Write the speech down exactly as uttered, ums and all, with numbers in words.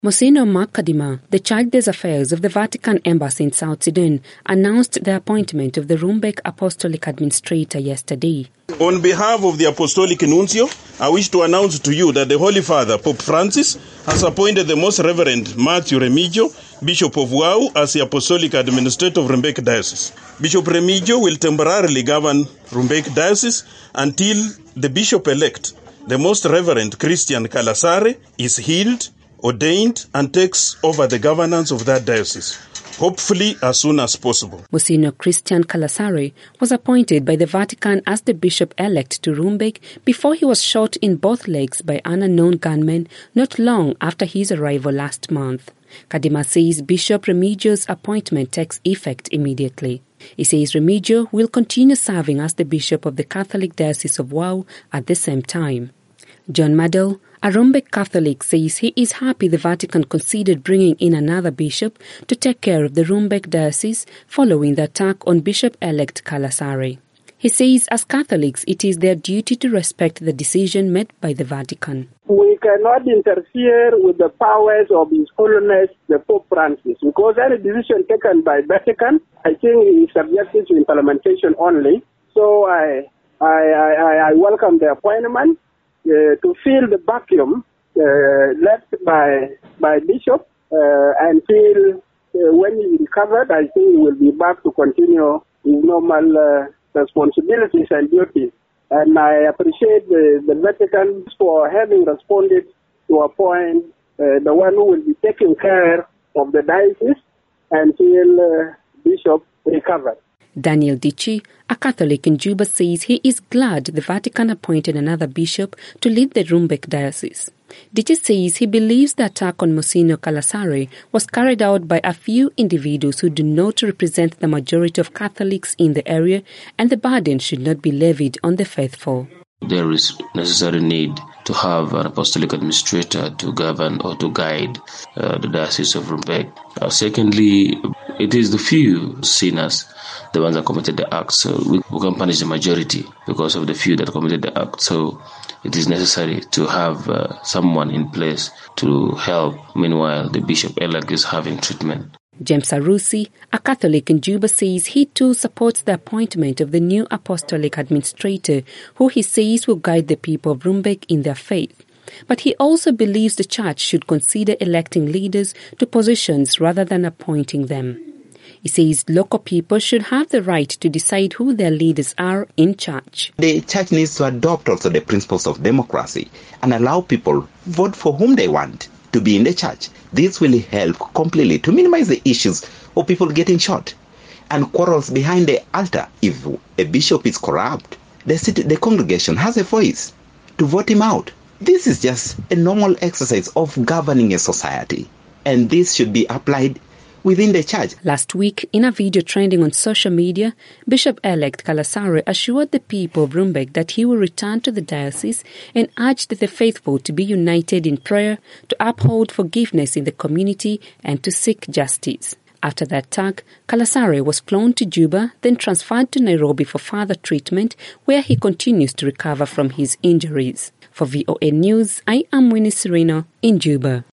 Monsignor Mark Kadima, the Child d'Affaires of the Vatican Embassy in South Sudan, announced the appointment of the Rumbek Apostolic Administrator yesterday. On behalf of the Apostolic Nuncio, I wish to announce to you that the Holy Father, Pope Francis, has appointed the Most Reverend Matthew Remigio, Bishop of Wau, as the Apostolic Administrator of Rumbek Diocese. Bishop Remigio will temporarily govern Rumbek Diocese until the Bishop-elect, the Most Reverend Christian Kalasare, is healed, ordained, and takes over the governance of that diocese, hopefully as soon as possible. Monsignor Christian Kalasare was appointed by the Vatican as the bishop-elect to Rumbek before he was shot in both legs by an unknown gunman not long after his arrival last month. Kadima says Bishop Remigio's appointment takes effect immediately. He says Remigio will continue serving as the Bishop of the Catholic Diocese of Wau at the same time. John Maddell, a Rumbek Catholic, says he is happy the Vatican considered bringing in another bishop to take care of the Rumbek diocese following the attack on Bishop-elect Kalasare. He says as Catholics it is their duty to respect the decision made by the Vatican. We cannot interfere with the powers of His Holiness the Pope Francis, because any decision taken by Vatican, I think, is subjected to implementation only. So I, I, I, I welcome the appointment. Uh, to fill the vacuum uh, left by by Bishop uh, until uh, when he recovered, I think he will be back to continue his normal uh, responsibilities and duties. And I appreciate the, the Vatican for having responded to appoint uh, the one who will be taking care of the diocese until uh, Bishop recovers. Daniel Dichi, a Catholic in Juba, says he is glad the Vatican appointed another bishop to lead the Rumbek diocese. Dichi says he believes the attack on Monsignor Kalasare was carried out by a few individuals who do not represent the majority of Catholics in the area, and the burden should not be levied on the faithful. There is necessary need to have an apostolic administrator to govern or to guide uh, the Diocese of Rumbek. Uh, secondly, it is the few sinners, the ones that committed the act, so we, we can punish the majority because of the few that committed the act. So it is necessary to have uh, someone in place to help. Meanwhile, the bishop-elect is having treatment. James Arusi, a Catholic in Juba, says he too supports the appointment of the new apostolic administrator, who he says will guide the people of Rumbek in their faith. But he also believes the church should consider electing leaders to positions rather than appointing them. He says local people should have the right to decide who their leaders are in church. The church needs to adopt also the principles of democracy and allow people vote for whom they want to be in the church. This will help completely to minimize the issues of people getting shot and quarrels behind the altar. If a bishop is corrupt, the, city, the congregation has a voice to vote him out. This is just a normal exercise of governing a society, and this should be applied within the church. Last week, in a video trending on social media, Bishop-elect Kalasare assured the people of Rumbek that he will return to the diocese and urged the faithful to be united in prayer, to uphold forgiveness in the community, and to seek justice. After the attack, Kalasare was flown to Juba, then transferred to Nairobi for further treatment, where he continues to recover from his injuries. For V O A News, I am Winnie Sereno in Juba.